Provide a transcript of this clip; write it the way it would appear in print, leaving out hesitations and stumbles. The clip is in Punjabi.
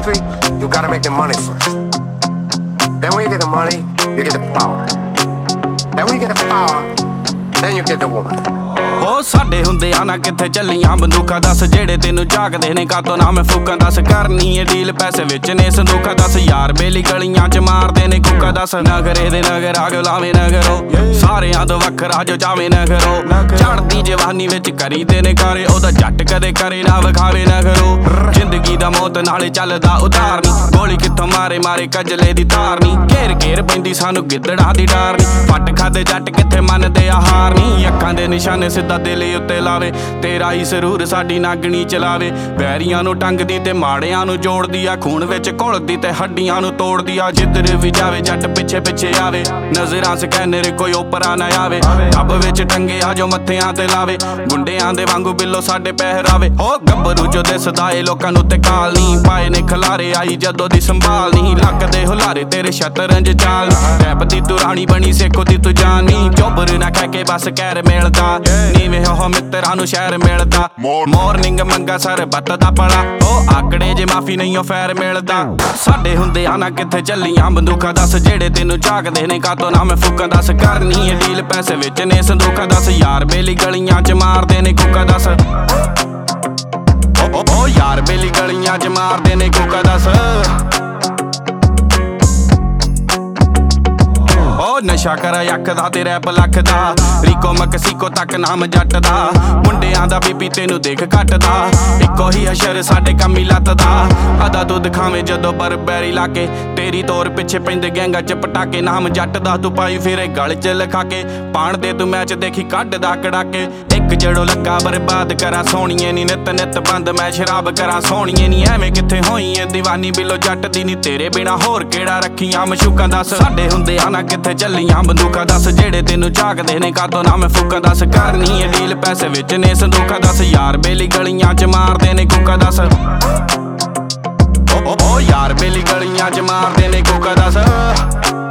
country, you gotta make the money first. Then when you get the money, you get the power. Then when you get the power, then you get the woman. ਉਹ ਸਾਡੇ ਹੁੰਦੇ ਆ ਨਾ ਕਿੱਥੇ ਚੱਲੀਆਂ ਬੰਦੂਕਾਂ ਦੱਸ ਜਿਹੜੇ ਤੈਨੂੰ ਜਾਗਦੇ ਨੇ ਕਾਤੋਂ ਨਾ ਮੈਂ ਫੂਕਾਂ ਦੱਸ ਕਰਨੀ ਏ ਡੀਲ ਪੈਸੇ ਵਿੱਚ ਨੇ ਸੰਦੂਕਾਂ ਦੱਸ ਯਾਰ ਬੇਲੀ ਗਲੀਆਂ ਚ ਮਾਰਦੇ ਨੇ ਕੁੱਕਾ ਦੱਸ ਨਗਰੇ ਦੇ ਨਗਰ ਆ ਲਾਵੇਂ ਨਗਰੋ ਸਾਰਿਆਂ ਤੋਂ ਵੱਖਰਾ ਜੋ ਚਾਵੇਂ ਨਗਰੋ ਚੜਦੀ ਜਵਾਨੀ ਵਿੱਚ ਕਰੀਦੇ ਨੇ ਕਾਰੇ ਉਹਦਾ ਜੱਟ ਕਦੇ ਕਰੇ ਨਾ ਵਿਖਾਵੇ ਨਗਰੋ ਜ਼ਿੰਦਗੀ ਦਾ ਮੌਤ ਨਾਲੇ ਚੱਲਦਾ ਉਤਾਰ ਨੀ ਗੋਲੀ ਕਿੱਥੋਂ ਮਾਰੇ ਮਾਰੇ ਕਜਲੇ ਦੀ ਤਾਰ ਨੀ ਘੇਰ ਘੇਰ ਪੈਂਦੀ ਸਾਨੂੰ ਗਿੱਦੜਾਂ ਦੀ ਡਾਰ ਨੀ ਫੱਟ ਖਾਦੇ ਜੱਟ ਕਿੱਥੇ ਮੰਨਦੇ ਆ ਹਾਰ ਨੀ ਅੱਖਾਂ ਦੇ ਨਿਸ਼ਾਨੇ ਸਿੱਧਾ ਦਿਲ ਉੱਤੇ ਲਾਵੇ ਤੇਰਾ ਹੀ ਸਰੂਰ ਸਾਡੀ ਨਾਗਣੀ ਚਲਾਵੇ ਵੈਰੀਆਂ ਨੂੰ ਟੰਗਦੀ ਤੇ ਮਾੜਿਆਂ ਨੂੰ ਜੋੜਦੀ ਆ ਖੂਨ ਵਿੱਚ ਘੁਲਦੀ ਤੇ ਹੱਡੀਆਂ ਨੂੰ ਤੋੜਦੀ ਆ ਜਿੱਧਰ ਵੀ ਜਾਵੇ ਜੱਟ ਪਿੱਛੇ ਪਿੱਛੇ ਆਵੇ ਨਜ਼ਰਾਂ ਸਕੈਨਰ ਕੋਈ ਓਪਰਾ ਨਾ ਆਵੇ ਰੱਬ ਵਿੱਚ ਟੰਗੇ ਆ ਜੋ ਮੱਥਿਆਂ ਤੇ ਲਾਵੇ ਗੁੰਡਿਆਂ ਦੇ ਵਾਂਗੂ ਬਿੱਲੋ ਸਾਡੇ ਪਹਿਰਾਵੇ ਹੋ ਗੱਭਰੂ ਜੋ ਦਿਸਦਾ ਏ ਲੋਕਾਂ ਨੂੰ ਤੇ ਕਾਲ ਨਹੀਂ ਪਾਏ ਨੇ ਖਲਾਰੇ ਆਈ ਜਦੋਂ ਦੀ ਸੰਭਾਲ ਨਹੀਂ ਲੱਗਦੇ ਹੁਲਾਰੇ ਤੇਰੇ ਸ਼ਤਰੰਜ ਚਾਲ ਟੈਪ ਦੀ ਤੂੰ ਰਾਣੀ ਬਣੀ ਸੇਖੋ ਦੀ ਤੂੰ ਜਾਨੀ ਚੋਬਰ ਨਾ ਕਹਿ ਕੇ ਬਸ ਕਹਿਰ ਮਿਲਦਾ ਨੀਵੇਂ ਹੋ ਮਿੱਤਰਾਂ ਨੂੰ ਸ਼ਹਿਰ ਮਿਲਦਾ ਮਾਰਨਿੰਗ ਮੰਗਾ ਸਰਬੱਤ ਦਾ ਪਲਾ ਉਹ ਆਕੜੇ ਜੇ ਮਾਫੀ ਨਹੀਂ ਉਹ ਫੈਰ ਮਿਲਦਾ ਸਾਡੇ ਹੁੰਦੇ ਆ ਨਾ ਕਿੱਥੇ ਚੱਲੀਆਂ ਬੰਦੂਕਾਂ ਦੱਸ ਜਿਹੜੇ ਤੈਨੂੰ ਝਾਕਦੇ ਨੇ ਕਾਤੋਂ ਨਾ ਮੈਂ ਫੂਕਾਂ ਦੱਸ ਕਰਨੀ ਏ ਡੀਲ ਪੈਸੇ ਵਿੱਚ ਨੇ ਸੰਦੂਕਾਂ ਦੱਸ ਯਾਰ ਬੇਲੀ ਗਲੀਆਂ ਚ ਮਾਰਦੇ ਨੇ ਕੁੱਕਾ ਦੱਸ ਉਹ ਯਾਰ ਬੇਲੀ ਗਲੀਆਂ ਚ ਮਾਰਦੇ ਨੇ ਕੁੱਕਾ ਦੱਸ ਉਹ ਨਸ਼ਾ ਕਰ ਅੱਖ ਦਾ ਤੇ ਰੈਪ ਲੱਖ ਦਾ ਰੀਕੋ ਮਕਸੀਕੋ ਤੱਕ ਨਾਮ ਜੱਟ ਦਾ ਮੁੰਡਿਆਂ ਦਾ ਬੀਬੀ ਤੈਨੂੰ ਦੇਖ ਘੱਟਦਾ ਇੱਕੋ ਹੀ ਅਸ਼ਰ ਸਾਡੇ ਕੰਮੀ ਲੱਤ ਦਾ ਅਦਾ ਤੂੰ ਦਿਖਾਵੇਂ ਜਦੋਂ ਬਰਬੈਰੀ ਲਾਕੇ ਤੇਰੀ ਤੋਰ ਪਿੱਛੇ ਪੈਂਦੇ ਗੈਂਗਾ ਚ ਪਟਾਕੇ ਨਾਮ ਜੱਟ ਦਾ ਤੂੰ ਪਾਈ ਫਿਰੇ ਗਲ ਚ ਲਿਖਾ ਕੇ ਪਾਣ ਦੇ ਤੂੰ ਮੈਚ ਦੇਖੀ ਕੱਢਦਾ ਕੜਾਕੇ ਇੱਕ ਜੜੋ ਲੱਗਾ ਬਰਬਾਦ ਕਰਾਂ ਸੋਹਣੀਏ ਨੀ ਨਿੱਤ ਨਿੱਤ ਬੰਦ ਮੈਂ ਸ਼ਰਾਬ ਕਰਾਂ ਸੋਹਣੀਏ ਨੀ ਐਵੇਂ ਕਿੱਥੇ ਹੋਈ ਏ ਦੀਵਾਨੀ ਬਿੱਲੋ ਜੱਟ ਦੀ ਨੀ ਤੇਰੇ ਬਿਨਾ ਹੋਰ ਕਿਹੜਾ ਰੱਖੀਆਂ ਮਸ਼ੂਕਾਂ ਦੱਸ ਸਾਡੇ ਹੁੰਦੇ ਆ ਨਾ ਕਿੱਥੇ ਚੱਲੀਆਂ ਬੰਦੂਕਾਂ ਦੱਸ ਜਿਹੜੇ ਤੈਨੂੰ ਝਾਕਦੇ ਨੇ ਕਾਤੋਂ ਨਾ ਮੈਂ ਫੂਕਾਂ ਦੱਸ ਕਰਨੀ ਏ ਡੀਲ ਪੈਸੇ ਵਿੱਚ ਨੇ ਸੰਦੂਕਾਂ ਦੱਸ ਯਾਰ ਬੇਲੀ ਗਲੀਆਂ ਚ ਮਾਰਦੇ ਨੇ ਕੁੱਕਾ ਦੱਸ ਉਹ ਯਾਰ ਬੇਲੀ ਗਲੀਆਂ ਚ ਮਾਰਦੇ ਨੇ ਕੁੱਕਾ ਦੱਸ